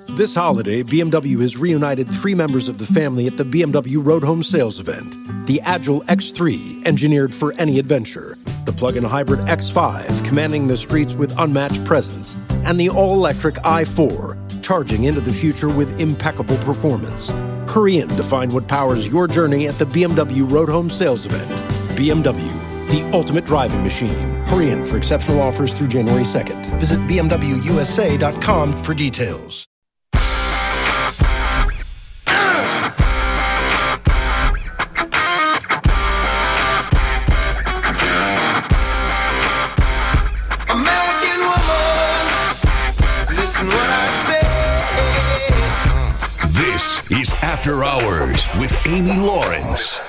This holiday, BMW has reunited 3 members of the family at the BMW Road Home Sales event. The Agile X3, engineered for any adventure. The plug-in hybrid X5, commanding the streets with unmatched presence. And the all-electric i4, charging into the future with impeccable performance. Hurry in to find what powers your journey at the BMW Road Home Sales event. BMW, the ultimate driving machine. Hurry in for exceptional offers through January 2nd. Visit bmwusa.com for details. This is After Hours with Amy Lawrence.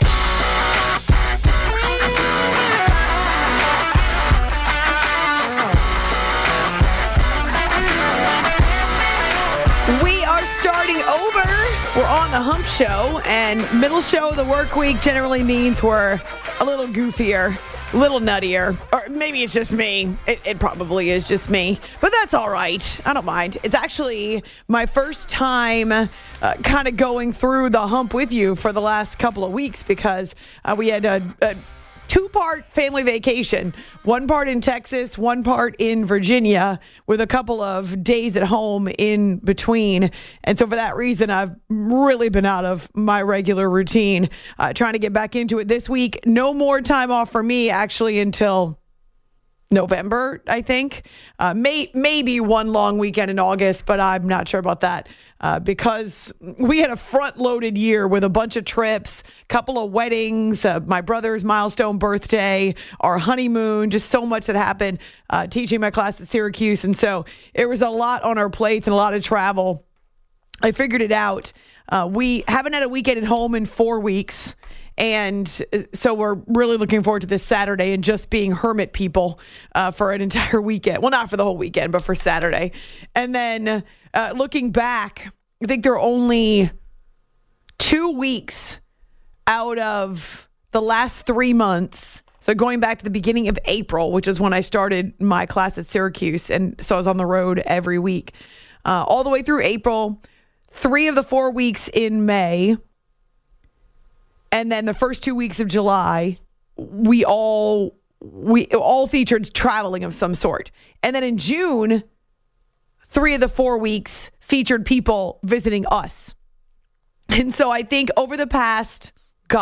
We are starting over. We're on the hump show, and middle show of the work week generally means we're a little goofier, a little nuttier, or maybe it's just me. It probably is just me, but that's all right. I don't mind. It's actually my first time kind of going through the hump with you for the last couple of weeks because we had a 2-part family vacation, 1 part in Texas, 1 part in Virginia, with a couple of days at home in between. And so for that reason, I've really been out of my regular routine, trying to get back into it this week. No more time off for me, actually, until November, I think. Maybe 1 long weekend in August, but I'm not sure about that because we had a front-loaded year with a bunch of trips, couple of weddings, my brother's milestone birthday, our honeymoon, just so much that happened, teaching my class at Syracuse. And so it was a lot on our plates and a lot of travel. I figured it out. We haven't had a weekend at home in 4 weeks. And so we're really looking forward to this Saturday and just being hermit people for an entire weekend. Well, not for the whole weekend, but for Saturday. And then looking back, I think there are only 2 weeks out of the last 3 months. So going back to the beginning of April, which is when I started my class at Syracuse. And so I was on the road every week. All the way through April, 3 of the 4 weeks in May. And then the first 2 weeks of July, we all featured traveling of some sort. And then in June, 3 of the 4 weeks featured people visiting us. And so I think over the past,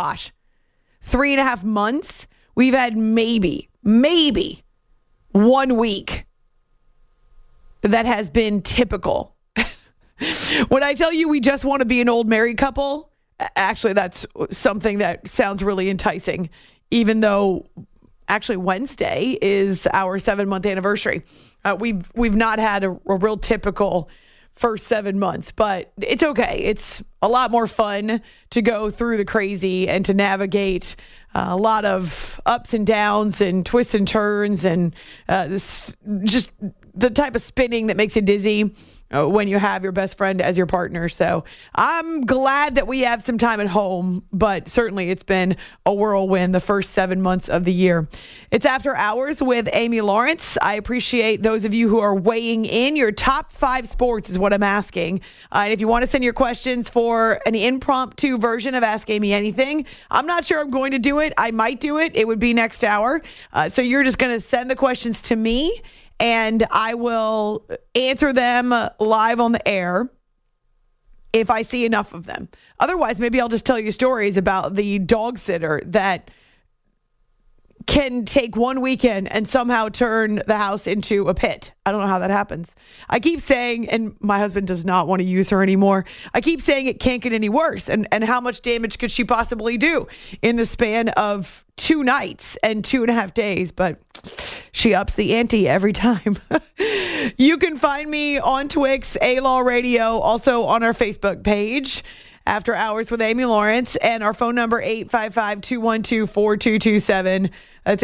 3.5 months, we've had maybe 1 week that has been typical. When I tell you we just want to be an old married couple, actually, that's something that sounds really enticing, even though actually Wednesday is our 7-month anniversary. We've not had a real typical first 7 months, but it's okay. It's a lot more fun to go through the crazy and to navigate a lot of ups and downs and twists and turns and this just the type of spinning that makes you dizzy when you have your best friend as your partner. So I'm glad that we have some time at home, but certainly it's been a whirlwind the first 7 months of the year. It's After Hours with Amy Lawrence. I appreciate those of you who are weighing in. Your top 5 sports is what I'm asking. And if you want to send your questions for an impromptu version of Ask Amy Anything, I'm not sure I'm going to do it. I might do it. It would be next hour. So you're just going to send the questions to me, and I will answer them live on the air if I see enough of them. Otherwise, maybe I'll just tell you stories about the dog sitter that can take one weekend and somehow turn the house into a pit. I don't know how that happens. I keep saying, and my husband does not want to use her anymore, I keep saying it can't get any worse. And how much damage could she possibly do in the span of 2 nights and 2.5 days? But she ups the ante every time. You can find me on Twix, A-Law Radio, also on our Facebook page, After Hours with Amy Lawrence, and our phone number, 855-212-4227. That's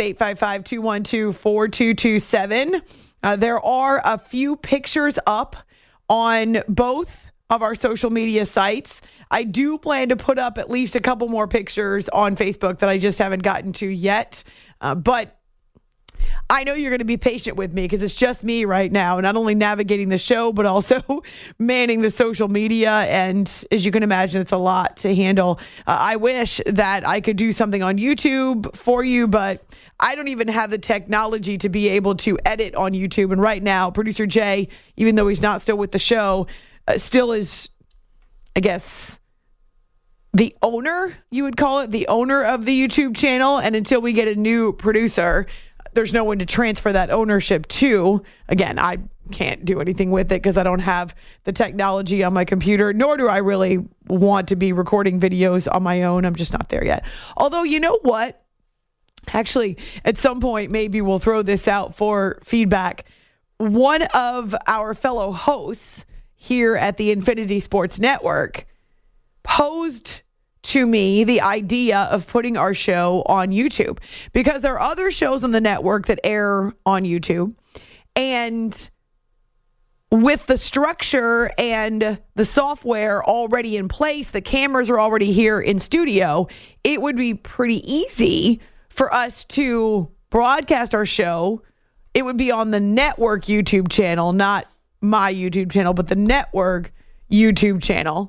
855-212-4227. There are a few pictures up on both of our social media sites. I do plan to put up at least a couple more pictures on Facebook that I just haven't gotten to yet. But I know you're going to be patient with me because it's just me right now, not only navigating the show, but also manning the social media. And as you can imagine, it's a lot to handle. I wish that I could do something on YouTube for you, but I don't even have the technology to be able to edit on YouTube. And right now, producer Jay, even though he's not still with the show, still is, I guess, the owner, you would call it, the owner of the YouTube channel. And until we get a new producer, there's no one to transfer that ownership to. Again, I can't do anything with it because I don't have the technology on my computer, nor do I really want to be recording videos on my own. I'm just not there yet. Although, you know what? Actually, at some point, maybe we'll throw this out for feedback. One of our fellow hosts here at the Infinity Sports Network posed to me the idea of putting our show on YouTube, because there are other shows on the network that air on YouTube, and with the structure and the software already in place, the cameras are already here in studio, it would be pretty easy for us to broadcast our show. It would be on the network YouTube channel, not my YouTube channel, but the network YouTube channel.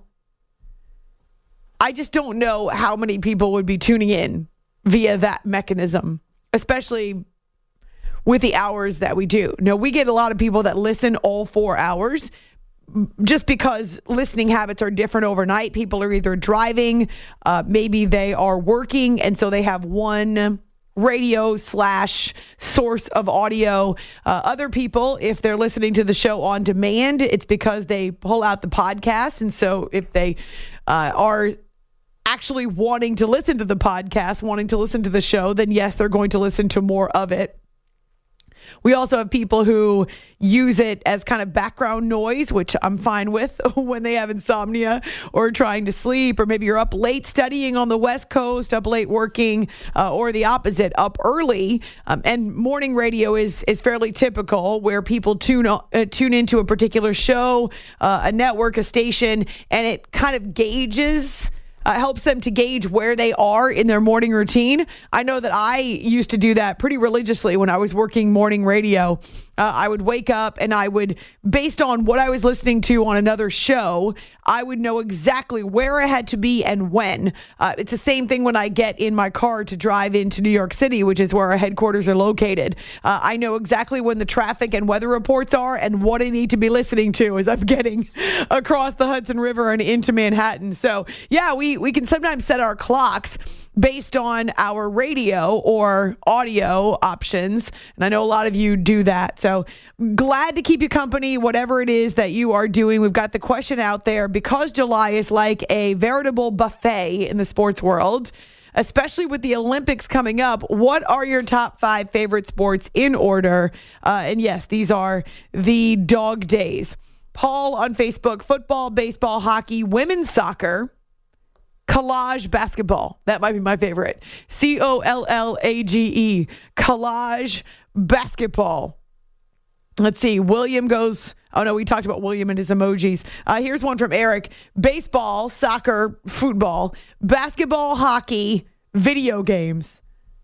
I just don't know how many people would be tuning in via that mechanism, especially with the hours that we do. No, we get a lot of people that listen all 4 hours just because listening habits are different overnight. People are either driving, maybe they are working, and so they have one radio / source of audio. Other people, if they're listening to the show on demand, it's because they pull out the podcast. And so if they are actually wanting to listen to the podcast, wanting to listen to the show, then yes, they're going to listen to more of it. We also have people who use it as kind of background noise, which I'm fine with when they have insomnia or trying to sleep, or maybe you're up late studying on the West Coast, up late working, or the opposite, up early. And morning radio is fairly typical, where people tune into a particular show, a network, a station, and it kind of gauges helps them to gauge where they are in their morning routine. I know that I used to do that pretty religiously when I was working morning radio. I would wake up and I would, based on what I was listening to on another show, I would know exactly where I had to be and when. It's the same thing when I get in my car to drive into New York City, which is where our headquarters are located. I know exactly when the traffic and weather reports are and what I need to be listening to as I'm getting across the Hudson River and into Manhattan. So yeah, we can sometimes set our clocks based on our radio or audio options. And I know a lot of you do that. So glad to keep you company, whatever it is that you are doing. We've got the question out there, because July is like a veritable buffet in the sports world, especially with the Olympics coming up. What are your top 5 favorite sports in order? And yes, these are the dog days. Paul on Facebook: football, baseball, hockey, women's soccer, collage basketball. That might be my favorite. COLLAGE. Collage basketball. Let's see. William goes, oh no, we talked about William and his emojis. Here's one from Eric: baseball, soccer, football, basketball, hockey, video games.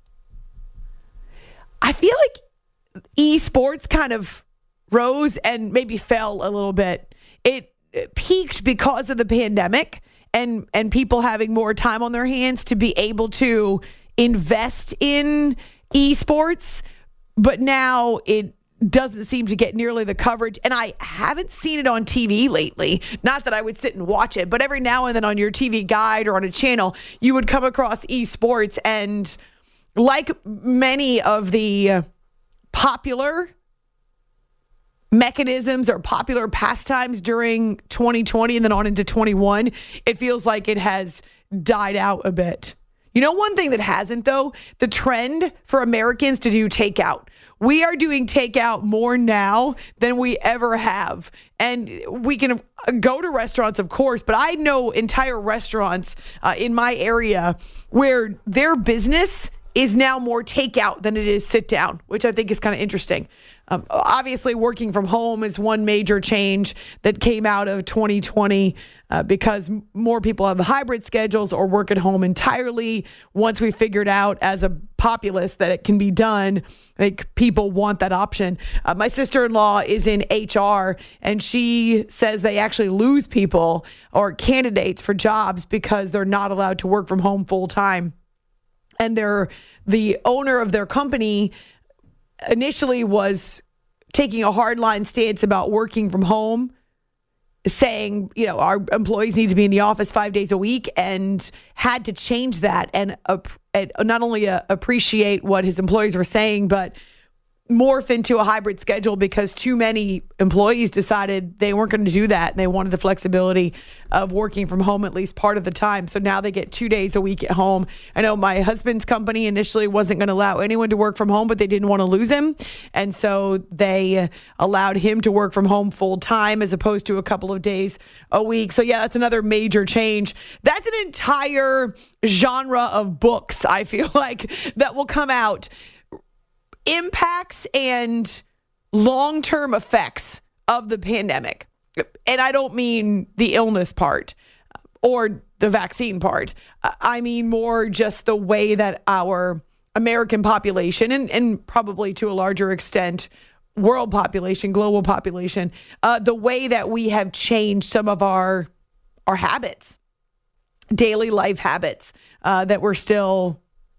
I feel like esports kind of rose and maybe fell a little bit. It peaked because of the pandemic and people having more time on their hands to be able to invest in esports. But now it doesn't seem to get nearly the coverage. And I haven't seen it on TV lately. Not that I would sit and watch it, but every now and then on your TV guide or on a channel, you would come across esports. And like many of the popular mechanisms or popular pastimes during 2020 and then on into 21, it feels like it has died out a bit. You know, one thing that hasn't, though, the trend for Americans to do takeout. We are doing takeout more now than we ever have. And we can go to restaurants, of course, but I know entire restaurants in my area where their business is now more takeout than it is sit down, which I think is kind of interesting. Obviously, working from home is one major change that came out of 2020 because more people have the hybrid schedules or work at home entirely. Once we figured out as a populace that it can be done, like people want that option. My sister-in-law is in HR, and she says they actually lose people or candidates for jobs because they're not allowed to work from home full time. And the owner of their company initially was taking a hardline stance about working from home, saying, our employees need to be in the office 5 days a week, and had to change that and not only appreciate what his employees were saying, but morph into a hybrid schedule because too many employees decided they weren't going to do that. And they wanted the flexibility of working from home at least part of the time. So now they get 2 days a week at home. I know my husband's company initially wasn't going to allow anyone to work from home, but they didn't want to lose him. And so they allowed him to work from home full time as opposed to a couple of days a week. So yeah, that's another major change. That's an entire genre of books, I feel like, that will come out. Impacts and long-term effects of the pandemic. And I don't mean the illness part or the vaccine part. I mean more just the way that our American population and probably to a larger extent, world population, global population, the way that we have changed some of our habits, daily life habits that we're still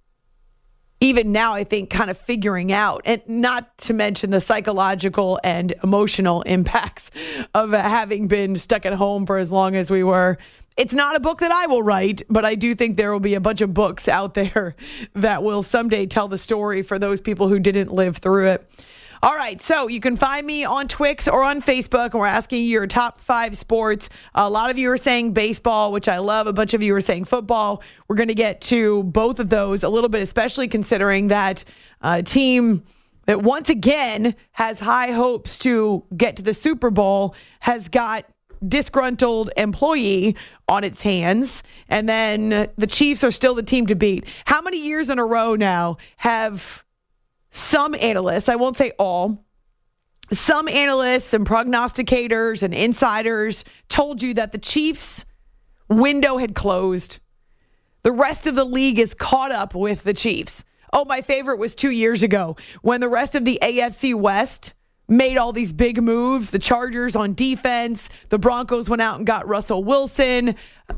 even now, I think, kind of figuring out, and not to mention the psychological and emotional impacts of having been stuck at home for as long as we were. It's not a book that I will write, but I do think there will be a bunch of books out there that will someday tell the story for those people who didn't live through it. All right, so you can find me on Twix or on Facebook, and we're asking you your top 5 sports. A lot of you are saying baseball, which I love. A bunch of you are saying football. We're going to get to both of those a little bit, especially considering that team that once again has high hopes to get to the Super Bowl has got disgruntled employee on its hands. And then the Chiefs are still the team to beat. How many years in a row now have some analysts, I won't say all, some analysts and prognosticators and insiders told you that the Chiefs' window had closed? The rest of the league is caught up with the Chiefs. Oh, my favorite was 2 years ago when the rest of the AFC West made all these big moves. The Chargers on defense. The Broncos went out and got Russell Wilson.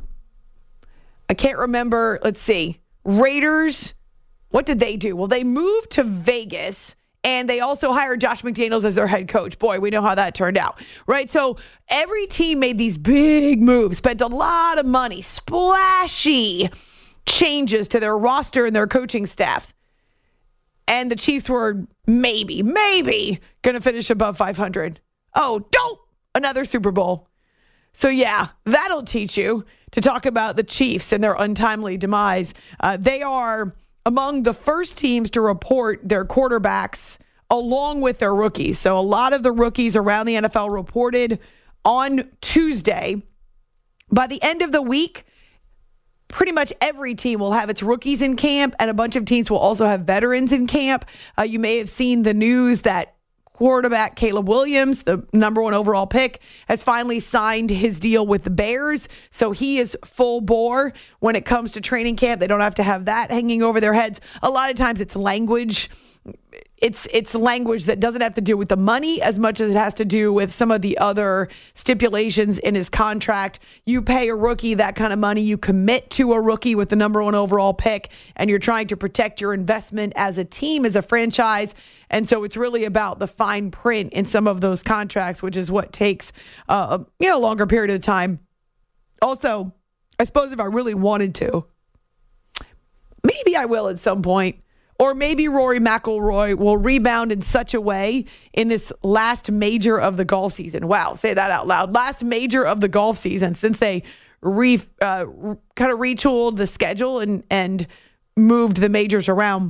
I can't remember. Let's see. Raiders. What did they do? Well, they moved to Vegas, and they also hired Josh McDaniels as their head coach. Boy, we know how that turned out, right? So every team made these big moves, spent a lot of money, splashy changes to their roster and their coaching staffs. And the Chiefs were maybe going to finish above 500. Oh, don't! Another Super Bowl. So yeah, that'll teach you to talk about the Chiefs and their untimely demise. They are among the first teams to report their quarterbacks along with their rookies. So a lot of the rookies around the NFL reported on Tuesday. By the end of the week, pretty much every team will have its rookies in camp, and a bunch of teams will also have veterans in camp. You may have seen the news that quarterback Caleb Williams, the number 1 overall pick, has finally signed his deal with the Bears. So he is full bore when it comes to training camp. They don't have to have that hanging over their heads. A lot of times it's language. It's language that doesn't have to do with the money as much as it has to do with some of the other stipulations in his contract. You pay a rookie that kind of money. You commit to a rookie with the number 1 overall pick, and you're trying to protect your investment as a team, as a franchise. And so it's really about the fine print in some of those contracts, which is what takes a longer period of time. Also, I suppose if I really wanted to, maybe I will at some point. Or maybe Rory McIlroy will rebound in such a way in this last major of the golf season. Wow, say that out loud. Last major of the golf season since they kind of retooled the schedule and moved the majors around.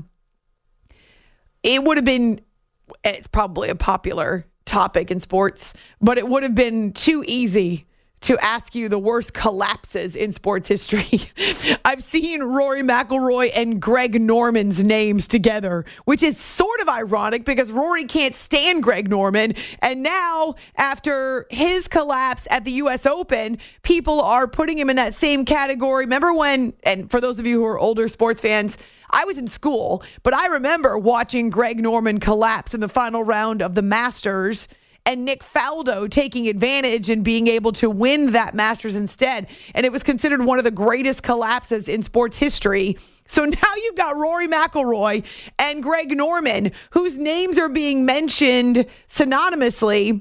It would have been, it's probably a popular topic in sports, but it would have been too easy to ask you the worst collapses in sports history. I've seen Rory McIlroy and Greg Norman's names together, which is sort of ironic because Rory can't stand Greg Norman. And now, after his collapse at the U.S. Open, people are putting him in that same category. Remember when, and for those of you who are older sports fans, I was in school, but I remember watching Greg Norman collapse in the final round of the Masters and Nick Faldo taking advantage and being able to win that Masters instead. And it was considered one of the greatest collapses in sports history. So now you've got Rory McIlroy and Greg Norman, whose names are being mentioned synonymously.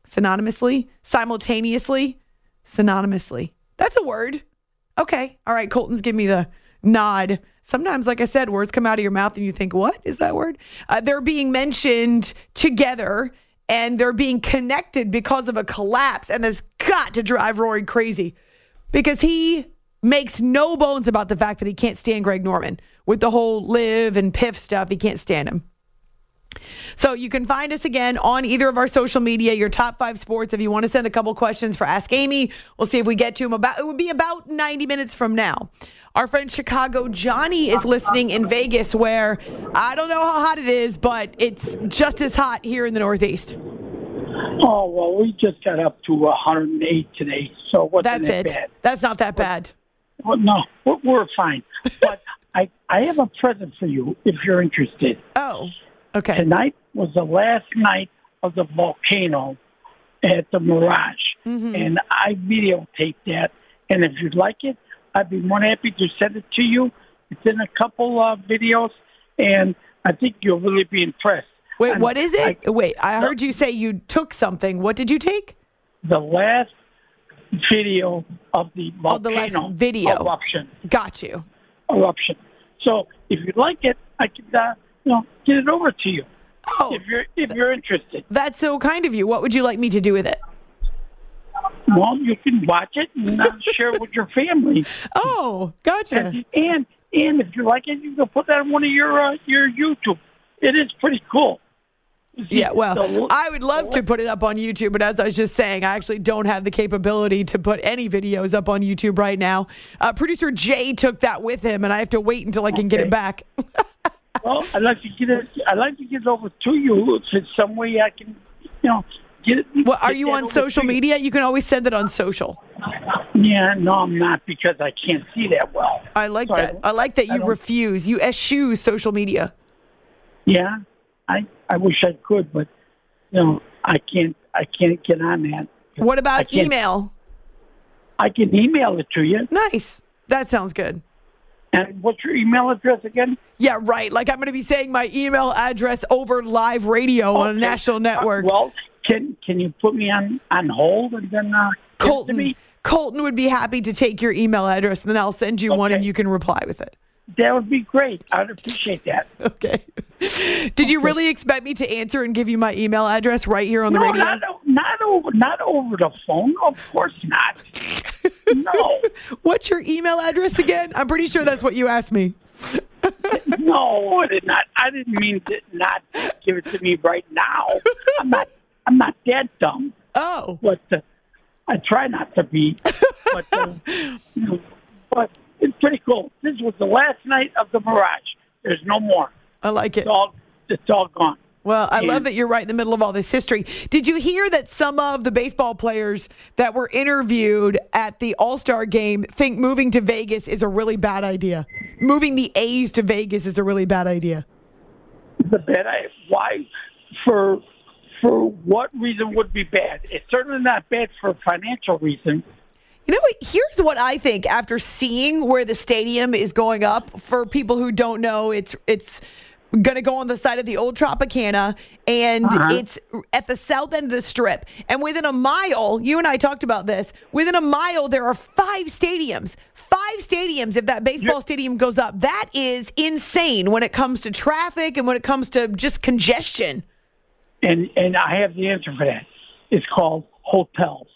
That's a word. Okay. All right. Colton's giving me the nod. Sometimes, like I said, words come out of your mouth and you think, what is that word? They're being mentioned together and they're being connected because of a collapse. And that's got to drive Rory crazy because he makes no bones about the fact that he can't stand Greg Norman with the whole live and piff stuff. He can't stand him. So you can find us again on either of our social media, your top 5 sports. If you want to send a couple questions for Ask Amy, we'll see if we get to them. It would be about 90 minutes from now. Our friend Chicago Johnny is listening in Vegas, where I don't know how hot it is, but it's just as hot here in the Northeast. Oh, well, we just got up to 108 today, so wasn't that bad. That's not that bad. Well, no, we're fine. But I have a present for you if you're interested. Oh, okay. Tonight was the last night of the volcano at the Mirage, and I videotaped that. And if you'd like it, I'd be more happy to send it to you. It's in a couple of videos, and I think you'll really be impressed. Wait, what is it? I heard you say you took something. What did you take? The last video of the volcano eruption. Got you. Eruption. So if you'd like it, I can get it over to you. Oh, if you're interested. That's so kind of you. What would you like me to do with it? Well, you can watch it and share it with your family. Oh, gotcha. And if you like it, you can put that on one of your YouTube. It is pretty cool. Yeah, well, I would love to put it up on YouTube, but as I was just saying, I actually don't have the capability to put any videos up on YouTube right now. Producer Jay took that with him, and I have to wait until I can get it back. Well, I'd like to get it over to you if there's some way I can, get it. Well, are you on social media? You can always send it on social. Yeah, no, I'm not because I can't see that well. I like that. I like that you refuse. You eschew social media. Yeah, I wish I could, but I can't get on that. What about email? I can email it to you. Nice. That sounds good. And what's your email address again? Yeah, right. Like I'm going to be saying my email address over live radio on a national network. Well, can you put me on hold and then Colton, give it to me? Colton would be happy to take your email address, and then I'll send you one, and you can reply with it. That would be great. I'd appreciate that. Okay. Did you really expect me to answer and give you my email address right here on the radio? Not over the phone. Of course not. No. What's your email address again? I'm pretty sure that's what you asked me. No, I did not. I didn't mean to not give it to me right now. I'm not that dumb. Oh. But I try not to be. But it's pretty cool. This was the last night of the Mirage. There's no more. I like it. It's all gone. Well, I love that you're right in the middle of all this history. Did you hear that some of the baseball players that were interviewed at the All-Star game think moving to Vegas is a really bad idea? Moving the A's to Vegas is a really bad idea. It's a bad idea. Why? For what reason would be bad? It's certainly not bad for financial reasons. You know what? Here's what I think after seeing where the stadium is going up. For people who don't know, it's going to go on the side of the old Tropicana, and it's at the south end of the Strip. And within a mile, you and I talked about this, within a mile, there are 5 stadiums. 5 stadiums if that baseball stadium goes up. That is insane when it comes to traffic and when it comes to just congestion. And I have the answer for that. It's called hotels.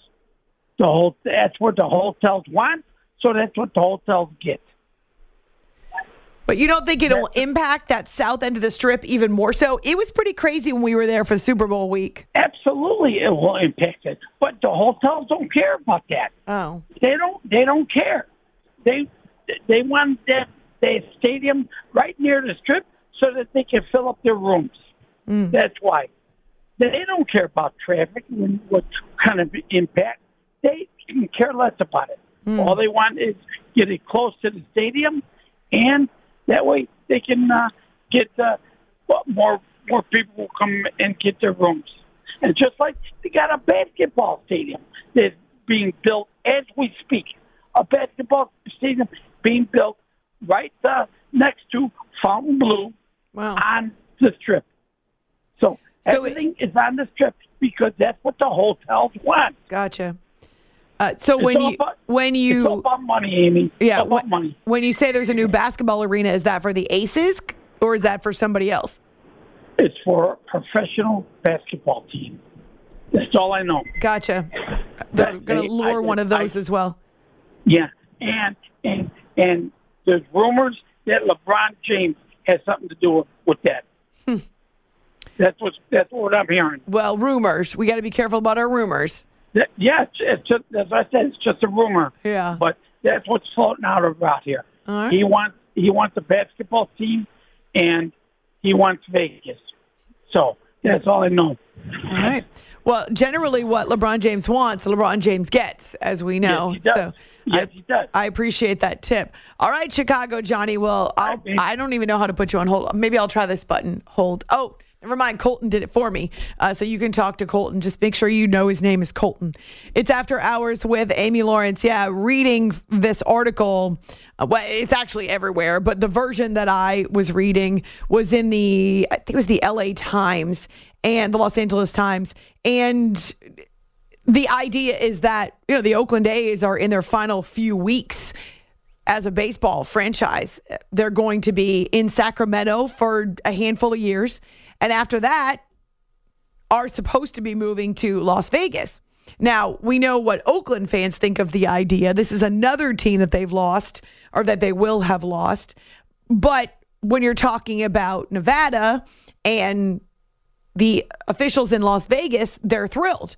That's what the hotels want, so that's what the hotels get. But you don't think it'll impact that south end of the Strip even more so? It was pretty crazy when we were there for Super Bowl week. Absolutely, it will impact it. But the hotels don't care about that. Oh. They don't care. They want that stadium right near the Strip so that they can fill up their rooms. That's why. They don't care about traffic and what kind of impact. They can care less about it. All they want is get it close to the stadium, and that way they can get more people will come and get their rooms. And just like they got a basketball stadium that's being built as we speak, a basketball stadium being built right next to Fontainebleau on the Strip. So everything is on the Strip because that's what the hotels want. Gotcha. So it's all about money, Amy. Yeah, it's about money. When you say there's a new basketball arena, is that for the Aces or is that for somebody else? It's for a professional basketball team. That's all I know. Gotcha. They're going to lure one of those as well. Yeah, and there's rumors that LeBron James has something to do with that. That's what I'm hearing. Well, rumors. We got to be careful about our rumors. It's just, as I said, it's just a rumor. Yeah. But that's what's floating out about here. All right. He wants a basketball team, and he wants Vegas. So that's all I know. All right. Well, generally, what LeBron James wants, LeBron James gets, as we know. Yes, he does. So he does. I appreciate that tip. All right, Chicago, Johnny. Well, I don't even know how to put you on hold. Maybe I'll try this button. Hold. Oh, never mind. Colton did it for me. So you can talk to Colton. Just make sure you know his name is Colton. It's After Hours with Amy Lawrence. Yeah, reading this article. Well, it's actually everywhere, but the version that I was reading was in I think it was the LA Times and the Los Angeles Times. And the idea is that, the Oakland A's are in their final few weeks as a baseball franchise. They're going to be in Sacramento for a handful of years. And after that, are supposed to be moving to Las Vegas. Now, we know what Oakland fans think of the idea. This is another team that they've lost or that they will have lost. But when you're talking about Nevada and the officials in Las Vegas, they're thrilled.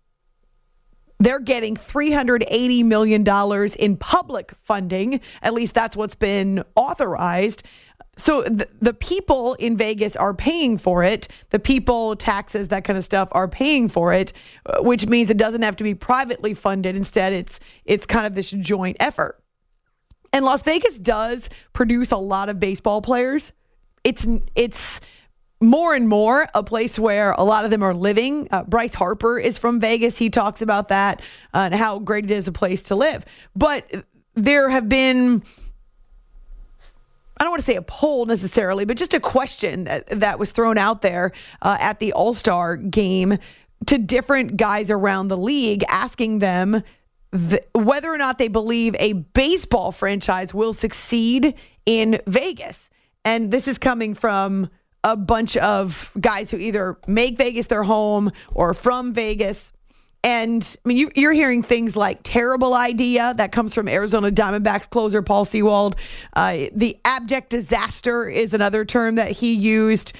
They're getting $380 million in public funding. At least that's what's been authorized. So the people in Vegas are paying for it. The people, taxes, that kind of stuff are paying for it, which means it doesn't have to be privately funded. Instead, it's kind of this joint effort. And Las Vegas does produce a lot of baseball players. It's more and more a place where a lot of them are living. Bryce Harper is from Vegas. He talks about that and how great it is a place to live. But there have been, I don't want to say a poll necessarily, but just a question that was thrown out there at the All-Star game to different guys around the league, asking them whether or not they believe a baseball franchise will succeed in Vegas. And this is coming from a bunch of guys who either make Vegas their home or from Vegas. And I mean, you're hearing things like terrible idea. That comes from Arizona Diamondbacks closer Paul Sewald. The abject disaster is another term that he used.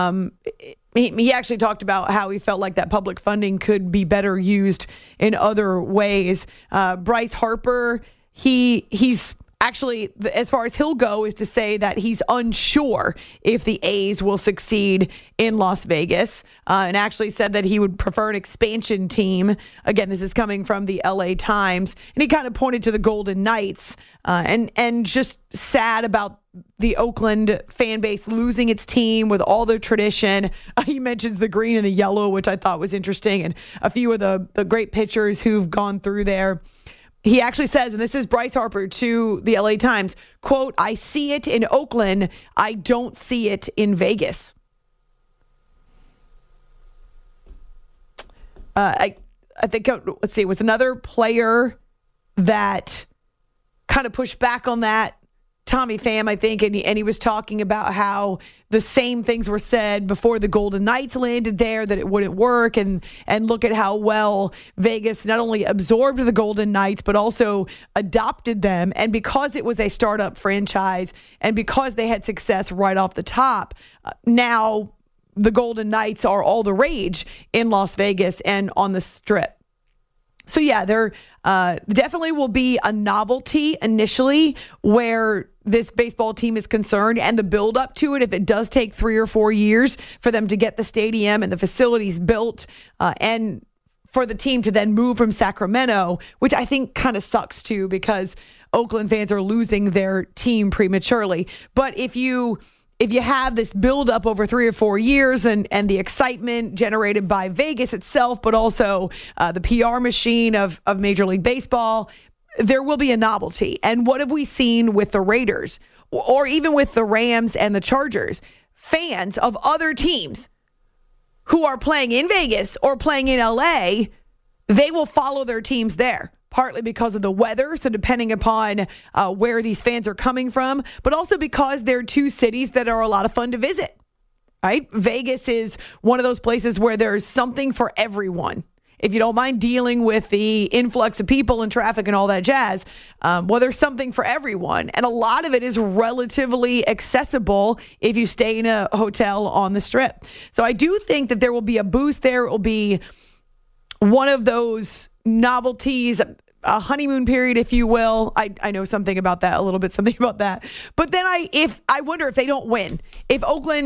He actually talked about how he felt like that public funding could be better used in other ways. Bryce Harper, he's actually, as far as he'll go, is to say that he's unsure if the A's will succeed in Las Vegas, and actually said that he would prefer an expansion team. Again, this is coming from the LA Times, and he kind of pointed to the Golden Knights, and just sad about the Oakland fan base losing its team with all the tradition. He mentions the green and the yellow, which I thought was interesting, and a few of the great pitchers who've gone through there. He actually says, and this is Bryce Harper to the LA Times, quote, "I see it in Oakland. I don't see it in Vegas." I think, let's see, it was another player that kind of pushed back on that Tommy Pham, I think, and he was talking about how the same things were said before the Golden Knights landed there, that it wouldn't work, and look at how well Vegas not only absorbed the Golden Knights, but also adopted them. And because it was a startup franchise and because they had success right off the top, now the Golden Knights are all the rage in Las Vegas and on the Strip. So yeah, there definitely will be a novelty initially where this baseball team is concerned, and the build up to it, if it does take 3 or 4 years for them to get the stadium and the facilities built, and for the team to then move from Sacramento, which I think kind of sucks too, because Oakland fans are losing their team prematurely. But if you have this build up over 3 or 4 years and the excitement generated by Vegas itself, but also the PR machine of Major League Baseball, there will be a novelty. And what have we seen with the Raiders or even with the Rams and the Chargers? Fans of other teams who are playing in Vegas or playing in LA, they will follow their teams there. Partly because of the weather, so depending upon where these fans are coming from, but also because they're two cities that are a lot of fun to visit, right? Vegas is one of those places where there's something for everyone. If you don't mind dealing with the influx of people and traffic and all that jazz, well, there's something for everyone. And a lot of it is relatively accessible if you stay in a hotel on the Strip. So I do think that there will be a boost there. It will be one of those novelties, a honeymoon period, if you will. I know something about that, a little bit something about that. But then I wonder if they don't win. If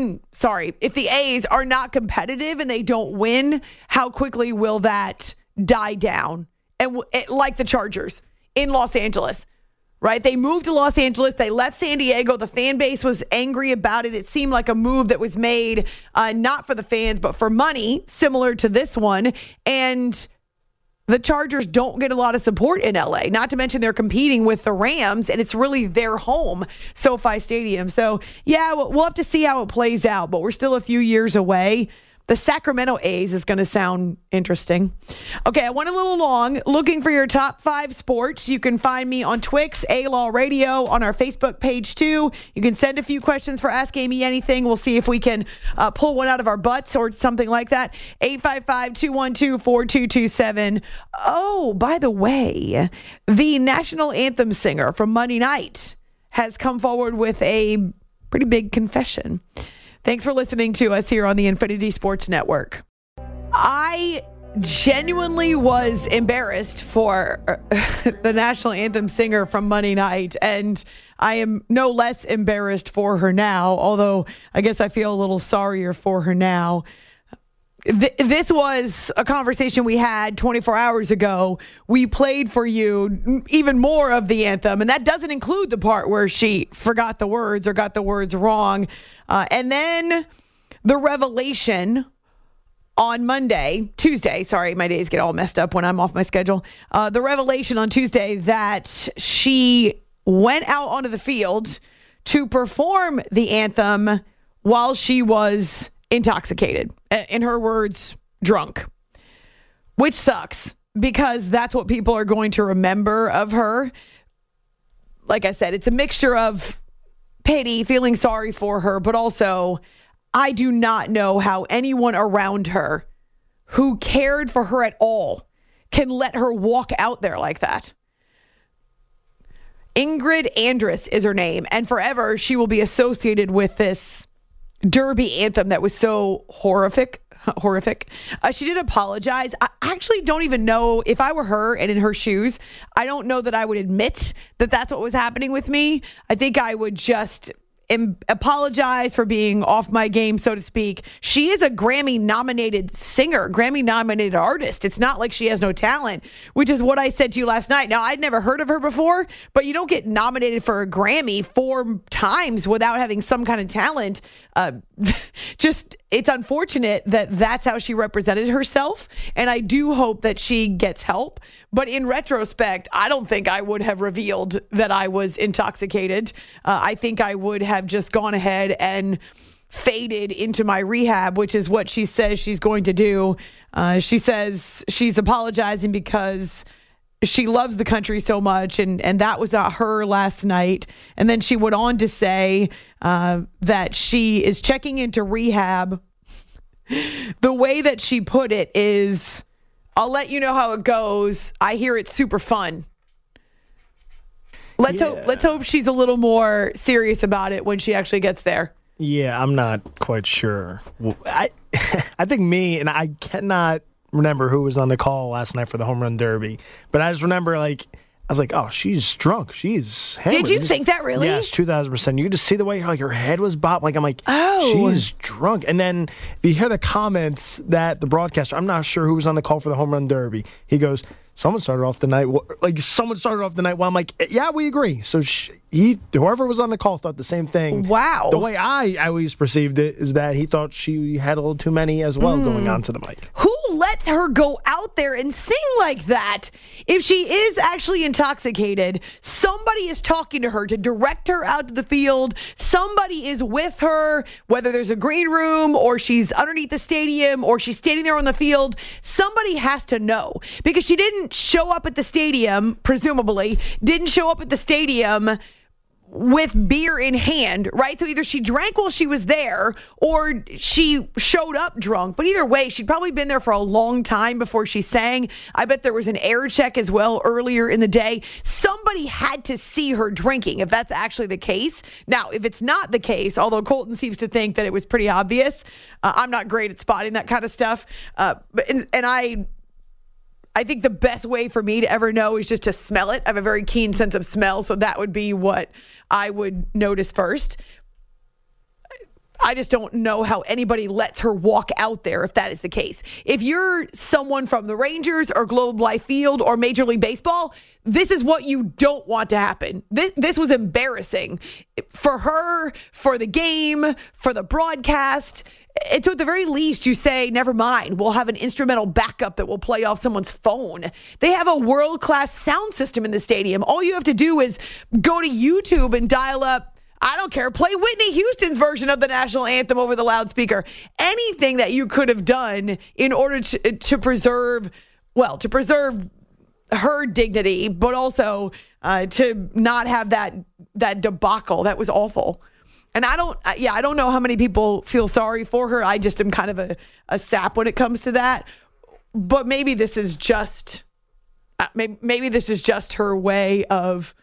the A's are not competitive and they don't win, how quickly will that die down? And like the Chargers in Los Angeles, right? They moved to Los Angeles. They left San Diego. The fan base was angry about it. It seemed like a move that was made not for the fans, but for money, similar to this one. And the Chargers don't get a lot of support in LA, not to mention they're competing with the Rams, and it's really their home, SoFi Stadium. So, yeah, we'll have to see how it plays out, but we're still a few years away. The Sacramento A's is going to sound interesting. Okay, I went a little long looking for your top 5 sports. You can find me on Twix, A-Law Radio, on our Facebook page too. You can send a few questions for Ask Amy Anything. We'll see if we can pull one out of our butts or something like that. 855-212-4227. Oh, by the way, the national anthem singer from Monday night has come forward with a pretty big confession. Thanks for listening to us here on the Infinity Sports Network. I genuinely was embarrassed for the national anthem singer from Monday night, and I am no less embarrassed for her now, although I guess I feel a little sorrier for her now. This was a conversation we had 24 hours ago. We played for you even more of the anthem, and that doesn't include the part where she forgot the words or got the words wrong. And then the revelation on Tuesday, sorry, my days get all messed up when I'm off my schedule. The revelation on Tuesday that she went out onto the field to perform the anthem while she was intoxicated. In her words, drunk, which sucks because that's what people are going to remember of her. Like I said, it's a mixture of pity, feeling sorry for her, but also I do not know how anyone around her who cared for her at all can let her walk out there like that. Ingrid Andress is her name, and forever she will be associated with this Derby anthem that was so horrific. She did apologize. I actually don't even know if I were her and in her shoes. I don't know that I would admit that that's what was happening with me. I think I would just apologize for being off my game, so to speak. She is a Grammy-nominated singer, Grammy-nominated artist. It's not like she has no talent, which is what I said to you last night. Now, I'd never heard of her before, but you don't get nominated for a Grammy 4 times without having some kind of talent. It's unfortunate that that's how she represented herself, and I do hope that she gets help. But in retrospect, I don't think I would have revealed that I was intoxicated. I think I would have just gone ahead and faded into my rehab, which is what she says she's going to do. She says she's apologizing because she loves the country so much, and that was her last night. And then she went on to say that she is checking into rehab. The way that she put it is, I'll let you know how it goes. I hear it's super fun. Let's hope she's a little more serious about it when she actually gets there. Yeah, I'm not quite sure. I think I cannot remember who was on the call last night for the home run derby, but I just remember I was like, oh, she's drunk. She's hammered. Did you think that really? Yes, 2,000%. You could just see the way her head was bobbed. I'm like, oh, she's drunk. And then if you hear the comments that the broadcaster, I'm not sure who was on the call for the home run derby. He goes, someone started off the night well. I'm like, yeah, we agree. So whoever was on the call thought the same thing. Wow. The way I always perceived it is that he thought she had a little too many as well going on to the mic. Who lets her go out there and sing like that? If she is actually intoxicated, somebody is talking to her to direct her out to the field. Somebody is with her, whether there's a green room or she's underneath the stadium or she's standing there on the field. Somebody has to know, because she didn't show up at the stadium, presumably, didn't show up at the stadium with beer in hand, right? So either she drank while she was there or she showed up drunk. But either way, she'd probably been there for a long time before she sang. I bet there was an air check as well earlier in the day. Somebody had to see her drinking, if that's actually the case. Now, if it's not the case, although Colton seems to think that it was pretty obvious, I'm not great at spotting that kind of stuff. I think the best way for me to ever know is just to smell it. I have a very keen sense of smell, so that would be what I would notice first. I just don't know how anybody lets her walk out there if that is the case. If you're someone from the Rangers or Globe Life Field or Major League Baseball, this is what you don't want to happen. This was embarrassing for her, for the game, for the broadcast. And so at the very least, you say, never mind, we'll have an instrumental backup that will play off someone's phone. They have a world-class sound system in the stadium. All you have to do is go to YouTube and dial up, I don't care, play Whitney Houston's version of the national anthem over the loudspeaker. Anything that you could have done in order to preserve her dignity, but also to not have that debacle. That was awful. And I don't know how many people feel sorry for her. I just am kind of a sap when it comes to that. But maybe this is just her way of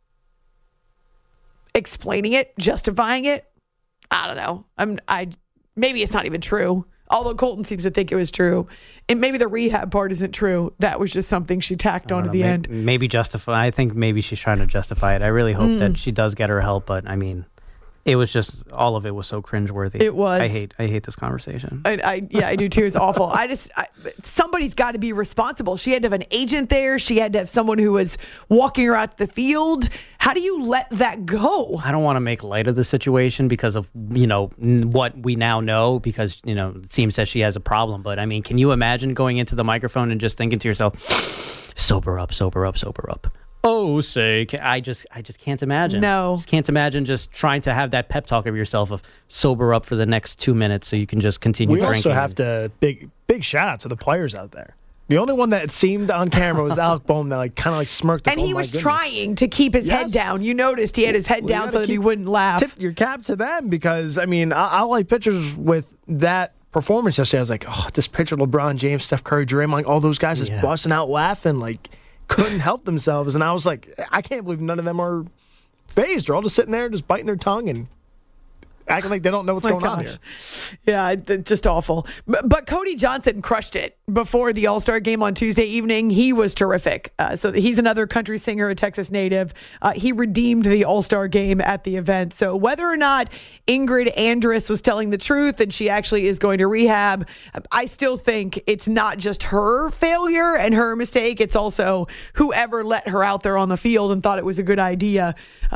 explaining it, justifying it. I don't know. Maybe it's not even true. Although Colton seems to think it was true. And maybe the rehab part isn't true. That was just something she tacked on at the end. Maybe justify. I think maybe she's trying to justify it. I really hope that she does get her help, but I mean, it was just, all of it was so cringeworthy. It was. I hate this conversation. I do too. It's awful. Somebody's got to be responsible. She had to have an agent there. She had to have someone who was walking her out the field. How do you let that go? I don't want to make light of the situation because of, what we now know, because, it seems that she has a problem. But I mean, can you imagine going into the microphone and just thinking to yourself, sober up, sober up, sober up? Oh, say, I just can't imagine. No. Just can't imagine just trying to have that pep talk of yourself of sober up for the next 2 minutes so you can just continue drinking. We also have to, big shout out to the players out there. The only one that seemed on camera was Alec Bohm that kind of smirked. And he was trying to keep his head down. You noticed he had his head down so that he wouldn't laugh. Tip your cap to them because, I mean, I like pitchers with that performance yesterday. I was like, oh, this pitcher, LeBron James, Steph Curry, Draymond, all those guys just busting out laughing couldn't help themselves. And I was like, I can't believe none of them are phased. They're all just sitting there, just biting their tongue and acting like they don't know what's going on here. Yeah, just awful. But Cody Johnson crushed it before the All-Star game on Tuesday evening. He was terrific. So he's another country singer, a Texas native. He redeemed the All-Star game at the event. So whether or not Ingrid Andress was telling the truth and she actually is going to rehab, I still think it's not just her failure and her mistake. It's also whoever let her out there on the field and thought it was a good idea.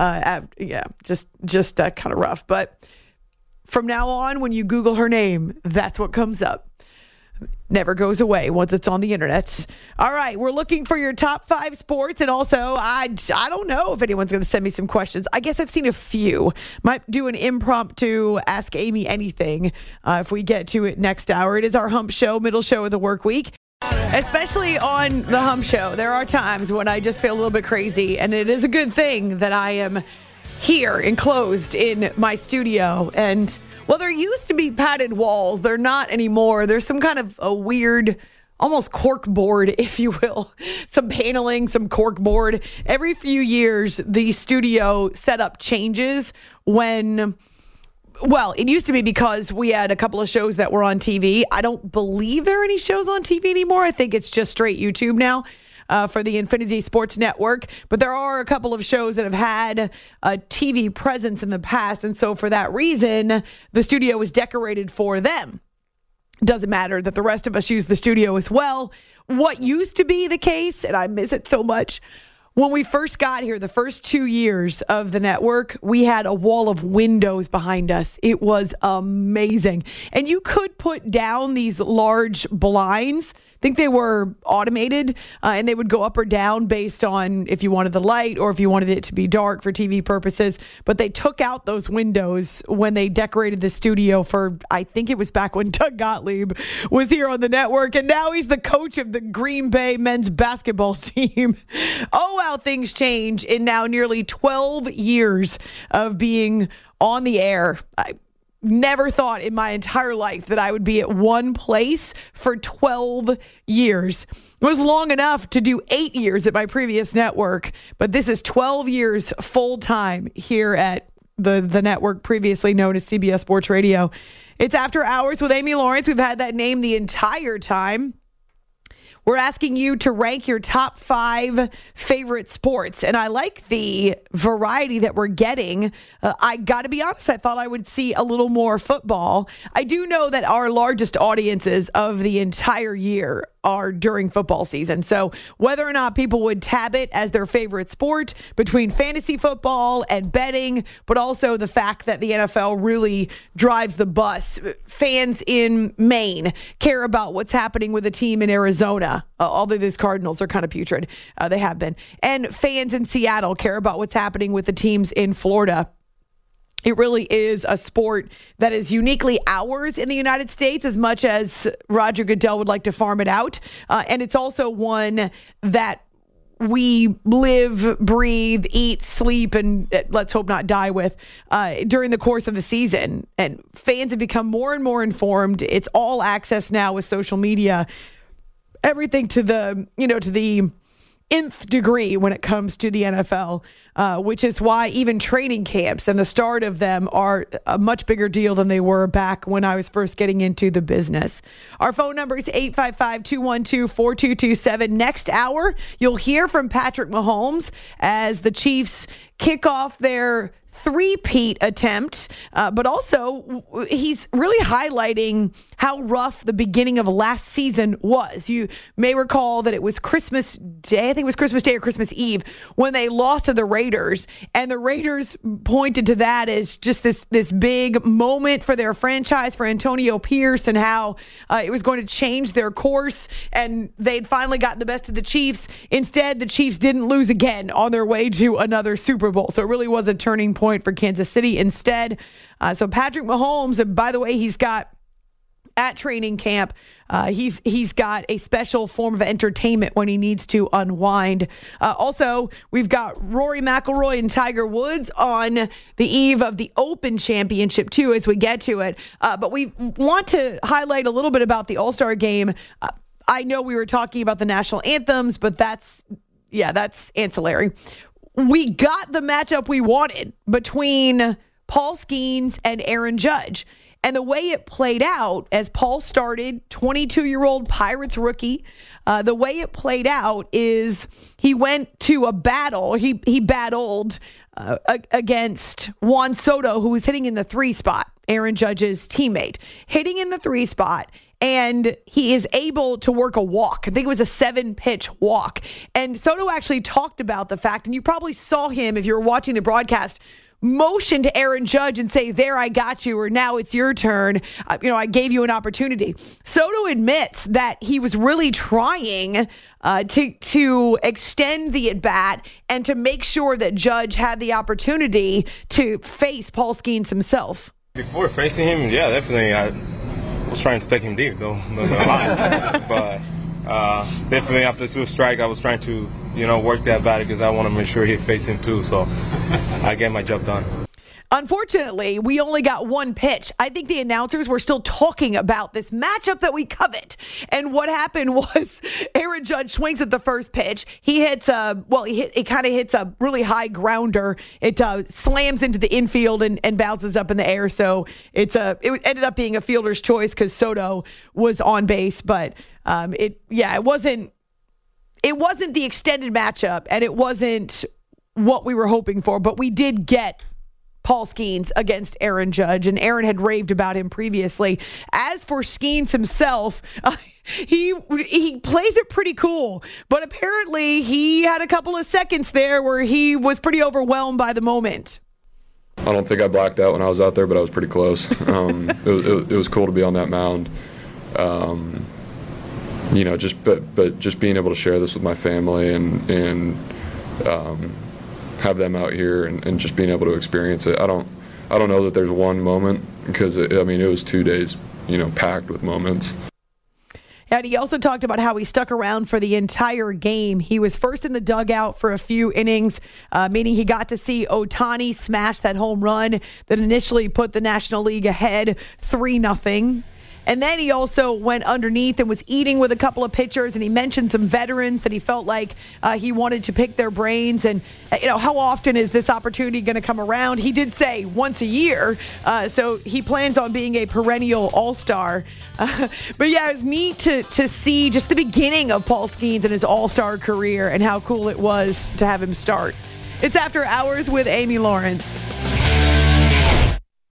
Just that kind of rough. But from now on, when you Google her name, that's what comes up. Never goes away once it's on the internet. All right, we're looking for your top 5 sports. And also, I don't know if anyone's going to send me some questions. I guess I've seen a few. Might do an impromptu Ask Amy Anything if we get to it next hour. It is our hump show, middle show of the work week. Especially on the Hump Show. There are times when I just feel a little bit crazy, and it is a good thing that I am here enclosed in my studio. And well, there used to be padded walls. They're not anymore. There's some kind of a weird, almost cork board, if you will. Some paneling, some cork board. Every few years, the studio setup changes when... Well, it used to be because we had a couple of shows that were on TV. I don't believe there are any shows on TV anymore. I think it's just straight YouTube now for the Infinity Sports Network. But there are a couple of shows that have had a TV presence in the past. And so for that reason, the studio was decorated for them. Doesn't matter that the rest of us use the studio as well. What used to be the case, and I miss it so much, when we first got here, the first 2 years of the network, we had a wall of windows behind us. It was amazing. And you could put down these large blinds. I think they were automated, and they would go up or down based on if you wanted the light or if you wanted it to be dark for TV purposes. But they took out those windows when they decorated the studio for, I think it was back when Doug Gottlieb was here on the network, and now he's the coach of the Green Bay men's basketball team. Oh, how things change in now nearly 12 years of being on the air. I never thought in my entire life that I would be at one place for 12 years. It was long enough to do 8 years at my previous network, but this is 12 years full time here at the network previously known as CBS Sports Radio. It's After Hours with Amy Lawrence. We've had that name the entire time. We're asking you to rank your top 5 favorite sports. And I like the variety that we're getting. I got to be honest, I thought I would see a little more football. I do know that our largest audiences of the entire year are during football season. So whether or not people would tab it as their favorite sport between fantasy football and betting, but also the fact that the NFL really drives the bus. Fans in Maine care about what's happening with a team in Arizona. Although these Cardinals are kind of putrid. They have been. And fans in Seattle care about what's happening with the teams in Florida. It really is a sport that is uniquely ours in the United States, as much as Roger Goodell would like to farm it out. And it's also one that we live, breathe, eat, sleep, and let's hope not die with during the course of the season. And fans have become more and more informed. It's all access now with social media. Everything to the nth degree when it comes to the NFL, which is why even training camps and the start of them are a much bigger deal than they were back when I was first getting into the business. Our phone number is 855-212-4227. Next hour, you'll hear from Patrick Mahomes as the Chiefs kick off their three-peat attempt, but also he's really highlighting how rough the beginning of last season was. You may recall that it was Christmas Day, I think it was Christmas Day or Christmas Eve, when they lost to the Raiders, and the Raiders pointed to that as just this big moment for their franchise, for Antonio Pierce, and how it was going to change their course, and they'd finally gotten the best of the Chiefs. Instead, the Chiefs didn't lose again on their way to another Super Bowl, so it really was a turning point for Kansas City instead. So Patrick Mahomes, and by the way, he's got at training camp, he's got a special form of entertainment when he needs to unwind. Also, we've got Rory McIlroy and Tiger Woods on the eve of the Open Championship too, as we get to it. But we want to highlight a little bit about the All-Star Game. I know we were talking about the national anthems, but that's ancillary. We got the matchup we wanted between Paul Skeens and Aaron Judge. And the way it played out, as Paul started, 22-year-old Pirates rookie, the way it played out is he went to a battle. He battled against Juan Soto, who was hitting in the 3 spot, Aaron Judge's teammate, hitting in the 3 spot. And he is able to work a walk. I think it was a 7-pitch walk. And Soto actually talked about the fact, and you probably saw him if you were watching the broadcast, motion to Aaron Judge and say, there, I got you, or now it's your turn. I gave you an opportunity. Soto admits that he was really trying to extend the at-bat and to make sure that Judge had the opportunity to face Paul Skeens himself. Before facing him, yeah, definitely. I was trying to take him deep, though. Not gonna lie. But Definitely after 2 strikes, I was trying to, work that batter because I want to make sure he faced him too. So I get my job done. Unfortunately, we only got 1 pitch. I think the announcers were still talking about this matchup that we covet. And what happened was Aaron Judge swings at the first pitch. He hits it kind of hits a really high grounder. It slams into the infield and bounces up in the air. So it ended up being a fielder's choice because Soto was on base. But it wasn't the extended matchup, and it wasn't what we were hoping for. But we did get Paul Skeens against Aaron Judge, and Aaron had raved about him previously. As for Skeens himself, he plays it pretty cool, but apparently he had a couple of seconds there where he was pretty overwhelmed by the moment. I don't think I blacked out when I was out there, but I was pretty close. It was cool to be on that mound. Just being able to share this with my family and have them out here and just being able to experience it. I don't know that there's one moment because it was 2 days, packed with moments. And he also talked about how he stuck around for the entire game. He was first in the dugout for a few innings, meaning he got to see Ohtani smash that home run that initially put the National League ahead 3-0. And then he also went underneath and was eating with a couple of pitchers, and he mentioned some veterans that he felt like he wanted to pick their brains. And, how often is this opportunity going to come around? He did say once a year, so he plans on being a perennial all-star. But, yeah, it was neat to see just the beginning of Paul Skeens and his all-star career and how cool it was to have him start. It's After Hours with Amy Lawrence.